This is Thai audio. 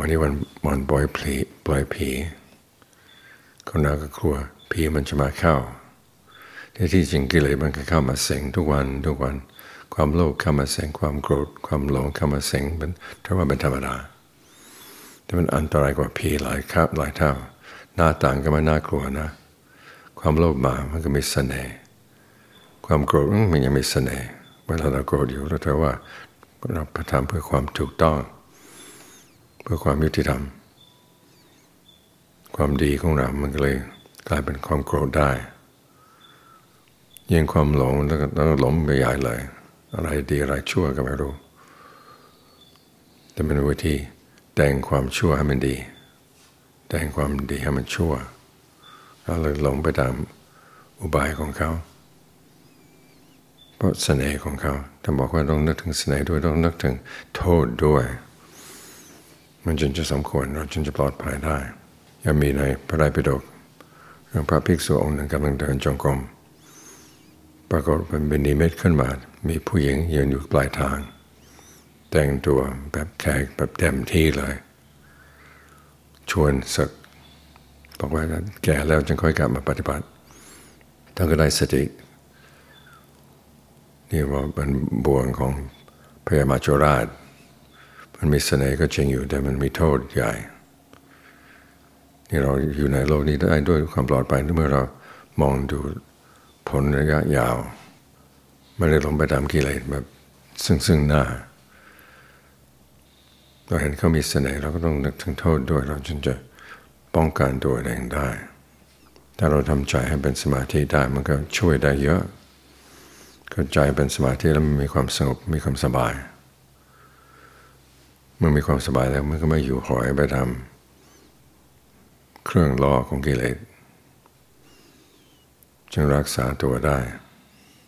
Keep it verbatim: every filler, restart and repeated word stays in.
วันนี้วันวันปล่อยผีปล่อยผีคนเราก็กลัวผีมันจะมาเข้าที่ที่จริงกิเลสมันก็เข้ามาเสงทุกวันทุกวันความโลภเข้ามาเสงความโกรธความหลงเข้ามาเสงเป็นถือว่าเป็นธรรมดาแต่มันอันตรายกว่าผีหลายครับหลายเท่าหน้าต่างก็ไม่น่ากลัวนะความโลภมามันก็มีเสน่ห์ความโกรธมันยังมีเสน่ห์เวลาเราโกรธอยู่เราถือว่าเราทำเพื่อความถูกต้องเพื่อความยุติธรรมความดีของเรามันก็เลยกลายเป็นความโกรธได้ยิ่งความหลงแล้วก็หลงไปใหญ่เลยอะไรดีอะไรชั่วก็ไม่รู้แต่เป็นวิธีแต่งความชั่วให้มันดีแต่งความดีให้มันชั่วเราเลยหลงไปตามอุบายของเขาเพราะเสน่ห์ของเขาถ้าบอกว่าต้องนึกถึงเสน่ห์ด้วยต้องนึกถึงโทษด้วยมันจึงจะสมควรเราจึงจะปลอดภัยได้ยังมีในพระไตรปิฎกเรื่องพระภิกษุองค์หนึ่งกำลังเดินจงกรมปรากฏเป็นนิมิตขึ้นมามีผู้หญิงยืนอยู่ปลายทางแต่งตัวแบบแขกแบบเต็มที่เลยชวนศึกบอกว่าแก่แล้วจึงค่อยกลับมาปฏิบัติท่านก็ได้สตินี่ว่าเป็นบ่วงของพยามาจาราชมันมีเสน่ห์ก็จริงอยู่แต่มันมีโทษใหญ่นี่เราอยู่ในโลกนี้ได้ด้วยความปลอดภัยเมื่อเรามองดูผลระยะยาวไม่ได้ลงไปตามกิเลสแบบซึ่งซึ่งหน้าเราเห็นเขามีเสน่ห์เราก็ต้องนึกถึงโทษด้วยเราจึงจะป้องกันตัวเองได้ถ้าเราทำใจให้เป็นสมาธิได้มันก็ช่วยได้เยอะก็ใจเป็นสมาธิแล้วมันมีความสงบมีความสบายเมื่อมีความสบายแล้วมันก็ไม่อยู่หอยไปทำเครื่องล่อของกิเลสจึงรักษาตัวได้